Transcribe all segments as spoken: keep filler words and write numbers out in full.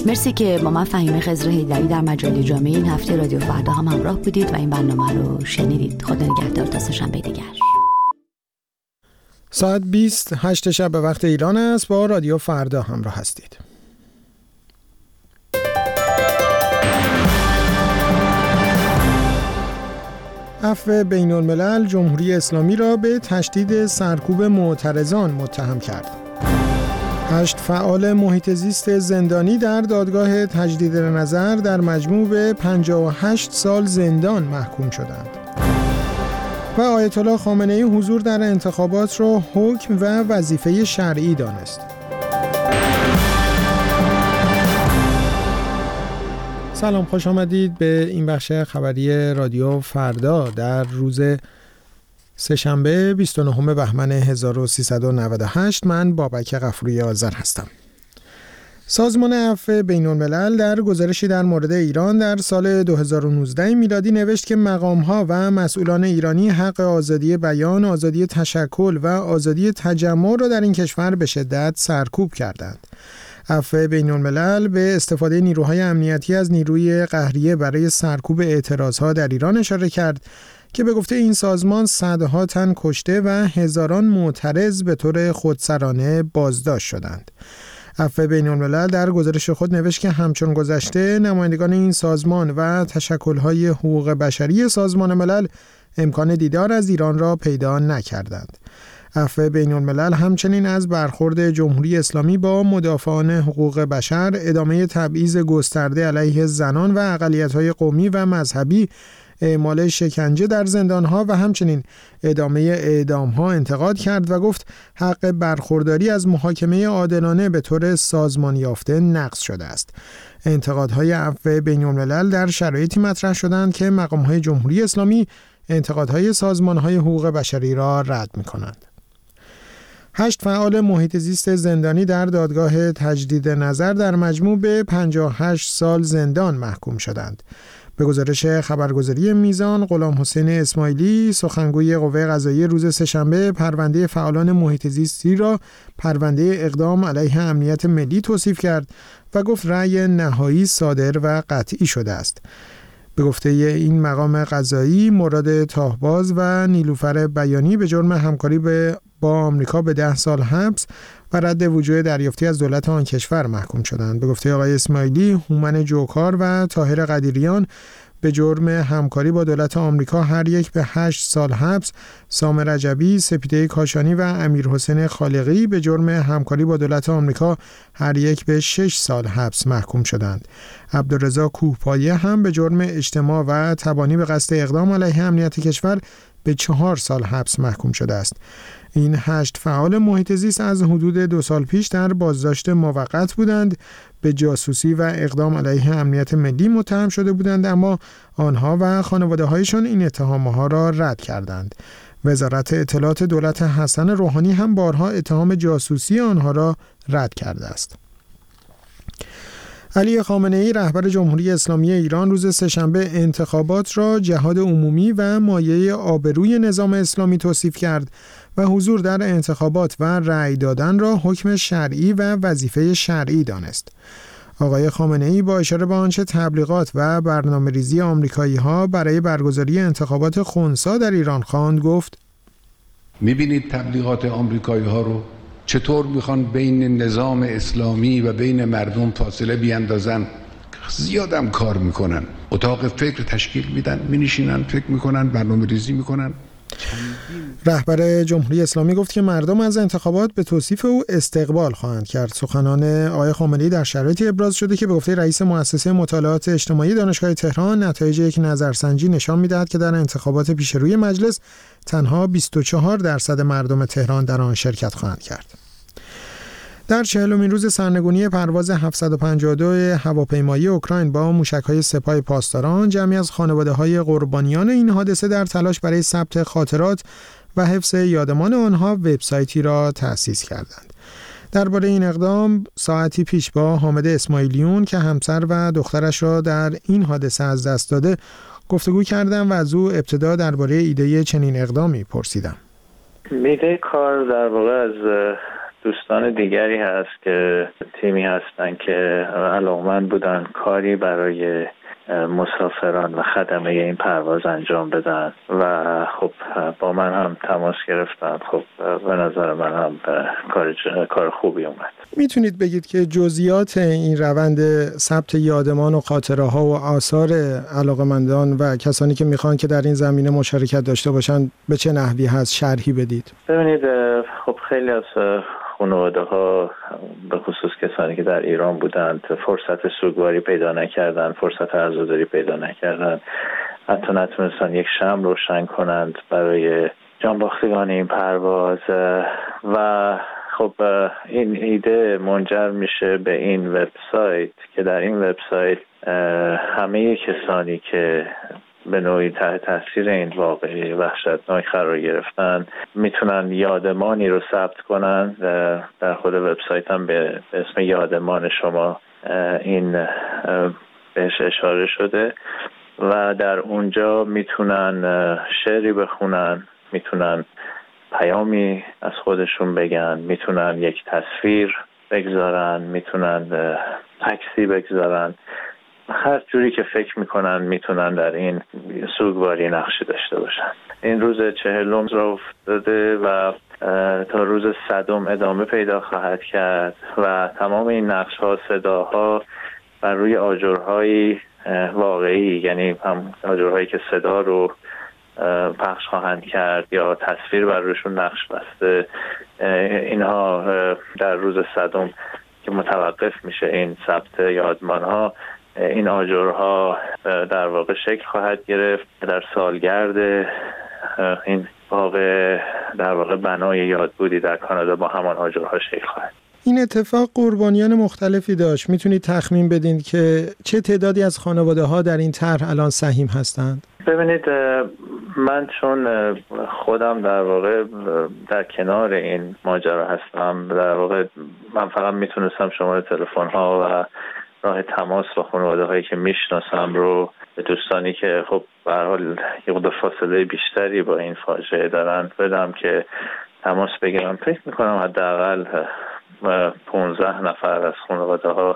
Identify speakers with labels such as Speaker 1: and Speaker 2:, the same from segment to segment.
Speaker 1: مرسی که با من فهیمه خضر حیدری در مجله جامعه این هفته رادیو فردا هم همراه بودید و این برنامه رو شنیدید. خدا نگهدار تا سه‌شنبه دیگر.
Speaker 2: ساعت بیست هشت شب به وقت ایران است. با رادیو فردا همراه هستید. عفو بین الملل جمهوری اسلامی را به تشدید سرکوب معترضان متهم کرد. هشت فعال محیط زیست زندانی در دادگاه تجدید نظر در مجموع به پنجاه و هشت سال زندان محکوم شدند. و آیت الله خامنه‌ای حضور در انتخابات را حکم و وظیفه شرعی دانست. سلام، خوش آمدید به این بخش خبری رادیو فردا در روز سه‌شنبه بیست و نهم بهمن هزار و سیصد و نود و هشت. من بابک غفوری آذر هستم. سازمان عفو بین الملل در گزارشی در مورد ایران در سال دو هزار و نوزده میلادی نوشت که مقام‌ها و مسئولان ایرانی حق آزادی بیان، آزادی تشکل و آزادی تجمع را در این کشور به شدت سرکوب کردند. عفو بین الملل به استفاده نیروهای امنیتی از نیروی قهریه برای سرکوب اعتراضها در ایران اشاره کرد که به گفته این سازمان صدها تن کشته و هزاران معترض به طور خودسرانه بازداشت شدند. عفو بین الملل در گزارش خود نوشت که همچون گذشته نمایندگان این سازمان و تشکل‌های حقوق بشری سازمان ملل امکان دیدار از ایران را پیدا نکردند. عفو بین الملل همچنین از برخورد جمهوری اسلامی با مدافعان حقوق بشر، ادامه تبعیض گسترده علیه زنان و اقلیت‌های قومی و مذهبی، اعمال شکنجه در زندان‌ها و همچنین ادامه اعدام‌ها انتقاد کرد و گفت حق برخورداری از محاکمه عادلانه به طور سازمان یافته نقض شده است. انتقادهای عفو بین الملل در شرایطی مطرح شدند که مقام‌های جمهوری اسلامی انتقادهای سازمان‌های حقوق بشری را رد می‌کنند. هشت فعال محیط زیست زندانی در دادگاه تجدید نظر در مجموع به پنجاه و هشت سال زندان محکوم شدند. به گزارش خبرگزاری میزان، غلام حسین اسماعیلی سخنگوی قوه قضاییه روز سه‌شنبه پرونده فعالان محیط زیستی را پرونده اقدام علیه امنیت ملی توصیف کرد و گفت رأی نهایی صادر و قطعی شده است. به گفته این مقام قضایی، مراد تاهباز و نیلوفر بیانی به جرم همکاری به با آمریکا به ده سال حبس و رد وجوه دریافتی از دولت آن کشور محکوم شدند. به گفته آقای اسماعیلی، هومن جوکار و طاهر قدیریان به جرم همکاری با دولت آمریکا هر یک به هشت سال حبس، سام رجبی، سپیده کاشانی و امیر حسین خالقی به جرم همکاری با دولت آمریکا هر یک به شش سال حبس محکوم شدند. عبدالرضا کوهپایه هم به جرم اجتماع و تبانی به قصد اقدام علیه امنیت کشور به چهار سال حبس محکوم شده است. این هشت فعال محیط زیست از حدود دو سال پیش در بازداشت موقت بودند، به جاسوسی و اقدام علیه امنیت ملی متهم شده بودند، اما آنها و خانواده‌هایشان این اتهام‌ها را رد کردند. وزارت اطلاعات دولت حسن روحانی هم بارها اتهام جاسوسی آنها را رد کرده است. علی خامنه‌ای رهبر جمهوری اسلامی ایران روز سه‌شنبه انتخابات را جهاد عمومی و مایه آبروی نظام اسلامی توصیف کرد و حضور در انتخابات و رأی دادن را حکم شرعی و وظیفه شرعی دانست. آقای خامنه‌ای با اشاره به آنچه تبلیغات و برنامه‌ریزی آمریکایی‌ها برای برگزاری انتخابات خنثی در ایران خواند گفت:
Speaker 3: می‌بینید تبلیغات آمریکایی‌ها رو چطور میخوان بین نظام اسلامی و بین مردم فاصله بیاندازن. زیادم کار میکنن، اتاق فکر تشکیل میدن، مینشینن فکر میکنن، برنامه ریزی میکنن.
Speaker 2: رهبر جمهوری اسلامی گفت که مردم از انتخابات به توصیف او استقبال خواهند کرد. سخنان آقای خامنه‌ای در شرایطی ابراز شده که به گفته رئیس مؤسسه مطالعات اجتماعی دانشگاه تهران نتایج یک نظرسنجی نشان می‌دهد که در انتخابات پیشروی مجلس تنها بیست و چهار درصد مردم تهران در آن شرکت خواهند کرد. در چهلمین روز سرنگونی پرواز هفتصد و پنجاه و دو هواپیمایی اوکراین با موشک‌های سپاه پاسداران، جمعی از خانواده‌های قربانیان این حادثه در تلاش برای ثبت خاطرات و حفظ یادمان آنها وبسایتی را تأسیس کردند. درباره این اقدام ساعتی پیش با حامد اسماعیلیون که همسر و دخترش را در این حادثه از دست داده گفتگو کردم و از او ابتدا درباره ایده چنین اقدامی پرسیدم.
Speaker 4: ایده کار در واقع از دوستان دیگری هست که تیمی هستن که علاقمند بودن کاری برای مسافران و خدمه این پرواز انجام بدن و خب با من هم تماس گرفتن. خب به نظر من هم کار کار خوبی اومد.
Speaker 2: میتونید بگید که جزئیات این روند ثبت یادمان و خاطره ها و آثار علاقمندان و کسانی که میخوان که در این زمینه مشارکت داشته باشن به چه نحوی هست شرحی بدید؟
Speaker 4: ببینید خب خیلی از خانواده ها به خصوص کسانی که در ایران بودند فرصت سوگواری پیدا نکردن، فرصت عزاداری پیدا نکردن، حتی نتونستن یک شمع روشن کنند برای جانباختگان این پرواز و خب این ایده منجر میشه به این وبسایت که در این وبسایت همه کسانی که به نوعی تحت تاثیر این واقعه وحشتناک قرار گرفتن میتونن یادمانی رو ثبت کنن. در خود وبسایت هم به اسم یادمان شما این بهش اشاره شده و در اونجا میتونن شعری بخونن، میتونن پیامی از خودشون بگن، میتونن یک تصویر بگذارن، میتونن عکسی بگذارن، هر جوری که فکر میکنن میتونن در این سوگواری نقشی داشته باشن. این روز چهلم را افتاده و تا روز صدم ادامه پیدا خواهد کرد و تمام این نقش ها، صداها بر روی آجرهای واقعی، یعنی هم آجرهایی که صدا رو پخش خواهند کرد یا تصویر بر روشون نقش بسته، اینها در روز صدم که متوقف میشه این ثبت یادمان ها، این آجرها در واقع شکل خواهد گرفت. در سالگرد این واقع در واقع بنای یادبودی در کانادا با همان آجرها شکل خواهد.
Speaker 2: این اتفاق قربانیان مختلفی داشت. میتونید تخمین بدین که چه تعدادی از خانواده ها در این طرح الان سهیم هستند؟
Speaker 4: ببینید من چون خودم در واقع در کنار این ماجرا هستم، در واقع من فقط میتونستم شماره تلفن ها و راه تماس با خانواده هایی که میشناسم رو به دوستانی که خب به هر حال یه مقدار فاصله بیشتری با این فاجعه دارن بدم که تماس بگیرم. فکر میکنم حداقل پانزده نفر از خانواده ها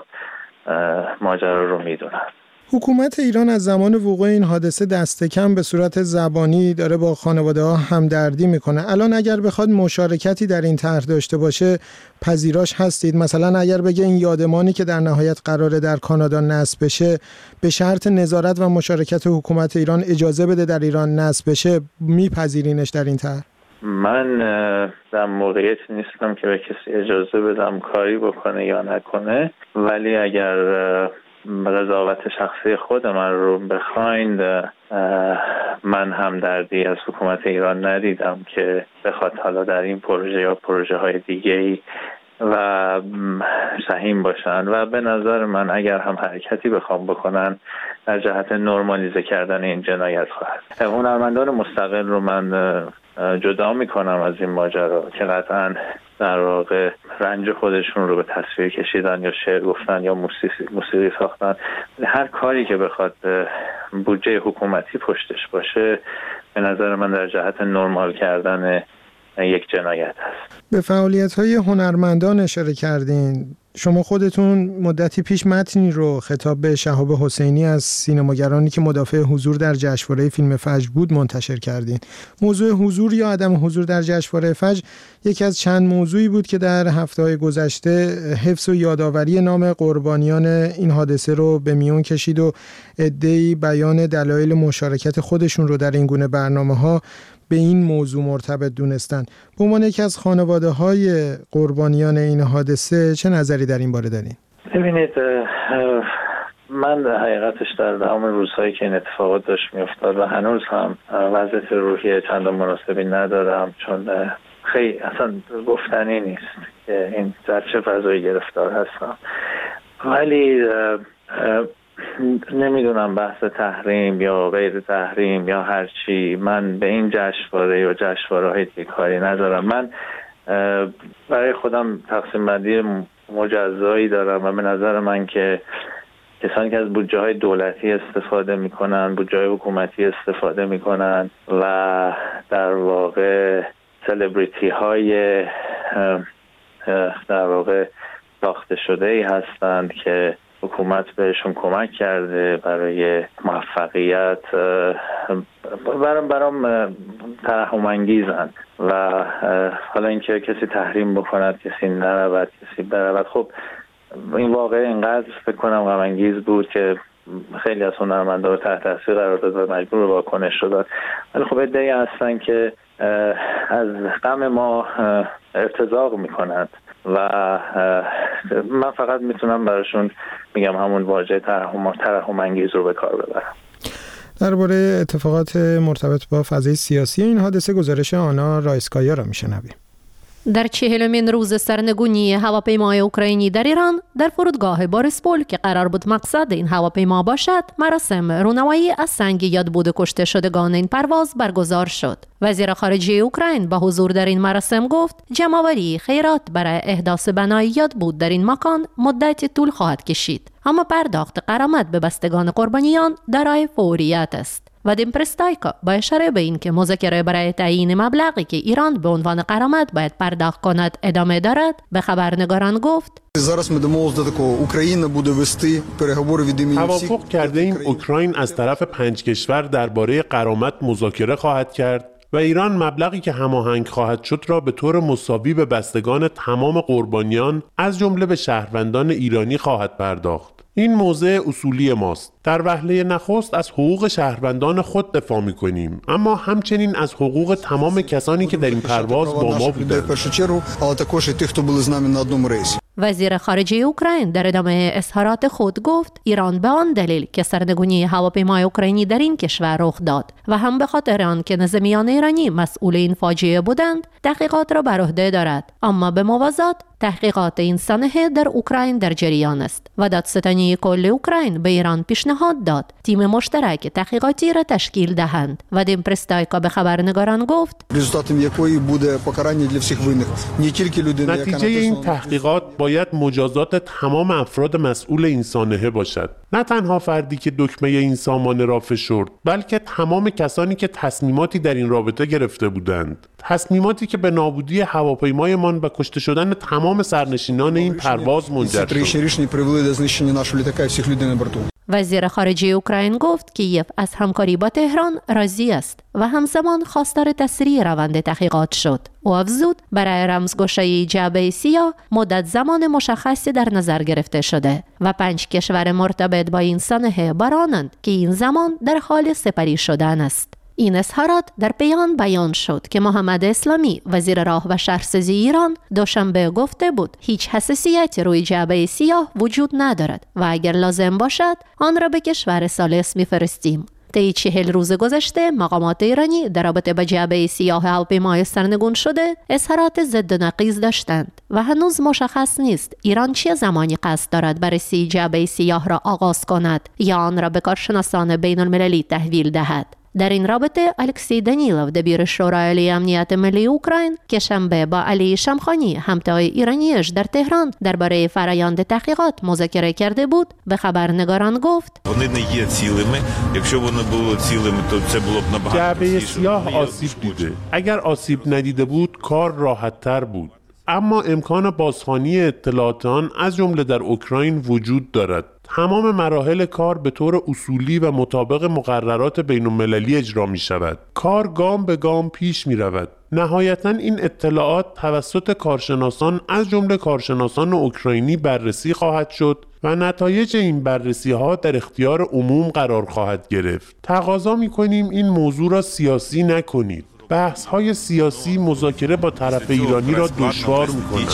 Speaker 4: ماجرا رو میدونن.
Speaker 2: حکومت ایران از زمان وقوع این حادثه دست کم به صورت زبانی داره با خانواده ها همدردی میکنه. الان اگر بخواد مشارکتی در این طرح داشته باشه پذیراش هستید؟ مثلا اگر بگه این یادمانی که در نهایت قراره در کانادا نصب بشه به شرط نظارت و مشارکت حکومت ایران اجازه بده در ایران نصب بشه، میپذیرینش در این طرح؟
Speaker 4: من در موقعیت نیستم که به کسی اجازه بدم کاری بکنه یا نکنه، ولی اگر قضاوت شخصی خود من رو بخواین، من همدردی از حکومت ایران ندیدم که بخواد حالا در این پروژه یا پروژه های دیگه‌ای و سهیم باشن و به نظر من اگر هم حرکتی بخوام بکنن در جهت نرمالیزه کردن این جنایت خواهد. هنرمندان مستقل رو من جدا میکنم از این ماجرا که قطعاً در واقع رنج خودشون رو به تصویر کشیدن یا شعر گفتن یا موسیقی, موسیقی ساختن. هر کاری که بخواد بودجه حکومتی پشتش باشه به نظر من در جهت نرمال کردن یک جنایت هست.
Speaker 2: به فعالیت‌های هنرمندان اشاره کردین. شما خودتون مدتی پیش متنی رو خطاب به شهاب حسینی از سینماگرانی که مدافع حضور در جشنواره فیلم فجر بود منتشر کردین. موضوع حضور یا عدم حضور در جشنواره فجر یکی از چند موضوعی بود که در هفته‌های گذشته حفظ و یادآوری نام قربانیان این حادثه رو به میون کشید و عده‌ای بیان دلایل مشارکت خودشون رو در این گونه برنامه‌ها به این موضوع مرتبط دونستن. به عنوان یکی از خانواده‌های قربانیان این حادثه چه نظری در این باره دارین؟
Speaker 4: ببینید من حقیقتش در تمام روزهایی که این اتفاقات داشت میافتاد و هنوز هم وضعیت روحی چندان مناسبی ندارم، چون خیلی اصلا گفتنی نیست که این در چه فضایی گرفتار هستم، ولی نمیدونم بحث تحریم یا غیر تحریم یا هر چی، من به این جشنواره یا جشنواره های دیگه کاری ندارم. من برای خودم تقسیم بندی مجزایی دارم و به نظر من که کسانی که از بودجه های دولتی استفاده میکنن، بودجه های حکومتی استفاده میکنن و در واقع سلبریتی های در واقع ساخته شده ای هستند که حکومت بهشون کمک کرده برای موفقیت. برام برام ترحم انگیزند و حالا اینکه کسی تحریم بکند، کسی نرود، کسی برود، خب این واقعه اینقدر فکر کنم غم انگیز بود که خیلی از هنرمندا رو تحت تاثیر قرار داد و مجبور به واکنش شدن. ولی خب عده‌ای هستن که از غم ما ارتزاق میکنند و من فقط میتونم براشون میگم همون واژه ترحم ترحم انگیز رو به کار ببرم.
Speaker 2: درباره اتفاقات مرتبط با فضای سیاسی این حادثه گزارش آنا رایسکایا را میشنویم.
Speaker 5: در چهلمین روز سرنگونی هواپیمای اوکراینی در ایران در فرودگاه بوریسپول که قرار بود مقصد این هواپیما باشد، مراسم رونمایی از سنگ یادبود کشته شدگان این پرواز برگزار شد. وزیر خارجه اوکراین با حضور در این مراسم گفت جمع‌آوری خیرات برای احداث بنای یادبود در این مکان مدتی طول خواهد کشید، اما پرداخت غرامت به بستگان قربانیان دارای فوریت است. وادیم پرستایکا با اشاره به این که مذاکره برای تعیین مبلغی که ایران به عنوان غرامت باید پرداخت کند ادامه دارد، به خبرنگاران گفت
Speaker 6: توافق کرده ایم اوکراین از طرف پنج کشور درباره غرامت مذاکره خواهد کرد و ایران مبلغی که هماهنگ خواهد شد را به طور مساوی به بستگان تمام قربانیان از جمله به شهروندان ایرانی خواهد پرداخت. این موضع اصولی ماست. در وهله نخست از حقوق شهروندان خود دفاع می‌کنیم، اما همچنین از حقوق تمام کسانی که در این پرواز با ما بودند.
Speaker 5: وزیر خارجه اوکراین در ادامه اظهارات خود گفت ایران به آن دلیل که سرنگونی هواپیمای اوکراینی در این کشور رخ داد و هم به خاطر آن که نظامیان ایرانی مسئول این فاجعه بودند تحقیقات را بر عهده دارد، اما به موازات تحقیقات این سانحه در اوکراین در جریان است و دادستانی کل اوکراین به ایران پیشنهاد داد تیم مشترک تحقیقاتی را تشکیل دهند. وادیم پرستایکا به خبرنگاران گفت
Speaker 6: نتیجه این تحقیقات باید مجازات تمام افراد مسئول این سانحه باشد، نه تنها فردی که دکمه این سامانه را فشرد، بلکه تمام کسانی که تصمیماتی در این رابطه گرفته بودند، تصمیماتی که به نابودی هواپیمایمان و کشته شدن تمام سرنشینان این پرواز منجر شد.
Speaker 5: وزیر خارجه اوکراین گفت کیف از همکاری با تهران راضی است و همزمان خواستار تسریع روند تحقیقات شد. او افزود برای رمزگشایی جعبه سیاه مدت زمان مشخصی در نظر گرفته شده و پنج کشور مرتبط با این سانحه برانند که این زمان در حال سپری شدن است. این اظهارات در پیان بیان شد که محمد اسلامی وزیر راه و شهرسازی ایران دوشنبه گفته بود هیچ حساسیتی روی جعبه سیاه وجود ندارد و اگر لازم باشد آن را به کشور ثالث می‌فرستیم. طی چهل روز گذشته مقامات ایرانی در رابطه با جعبه سیاه هواپیمای سرنگون شده اظهارات ضد و نقیض داشتند و هنوز مشخص نیست ایران چه زمانی قصد دارد بررسی جعبه سیاه را آغاز کند یا آن را به کارشناسان بین المللی تحویل دهد. در این رابطه الکسی دانیلوف دبیر شورای عالی امنیت ملی اوکراین که شنبه با علی شمخانی همتای ایرانیش در تهران درباره فرآیند تحقیقات مذاکره کرده بود به خبرنگاران گفت
Speaker 6: جعبه سیاه آسیب دیده. اگر آسیب ندیده بود کار راحت تر بود، اما امکان بازخوانی اطلاعات آن از جمله در اوکراین وجود دارد. تمام مراحل کار به طور اصولی و مطابق مقررات بین المللی اجرا می شود. کار گام به گام پیش می رود. نهایتاً این اطلاعات توسط کارشناسان از جمله کارشناسان اوکراینی بررسی خواهد شد و نتایج این بررسی ها در اختیار عموم قرار خواهد گرفت. تقاضا می کنیم این موضوع را سیاسی نکنید. بحث های سیاسی مذاکره با طرف ایرانی را دشوار می‌کند.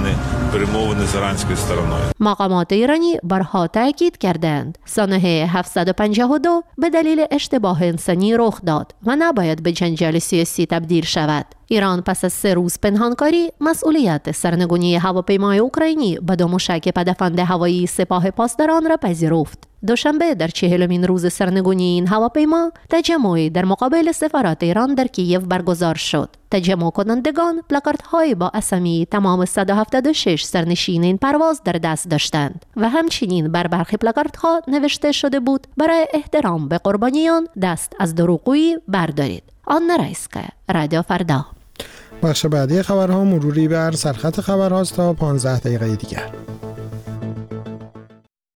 Speaker 5: مقامات ایرانی بارها تاکید کردند سانحه هفتصد و پنجاه و دو به دلیل اشتباه انسانی رخ داد و نباید به جنجال سیاسی تبدیل شود. ایران پس از سه روز پنهانکاری مسئولیت سرنگونی هواپیمای اوکراینی به دو موشک پدافند هوایی سپاه پاسداران را پذیرفت. دوشنبه در چهلمین روز سرنگونی این هواپیما تجمعی در مقابل سفارت ایران در کیف برگزار شد. تجمع کنندگان پلاکاردهای با اسامی تمام صد و هفتاد و شش سرنشین این پرواز در دست داشتند و همچنین بر برخی پلاکاردها نوشته شده بود برای احترام به قربانیان دست از دروغگویی بردارید. آنا رایسکایا، رادیو فردا.
Speaker 2: بخش بعدی خبرها مروری بر سرخط خبرهاست تا پانزده دقیقه دیگر.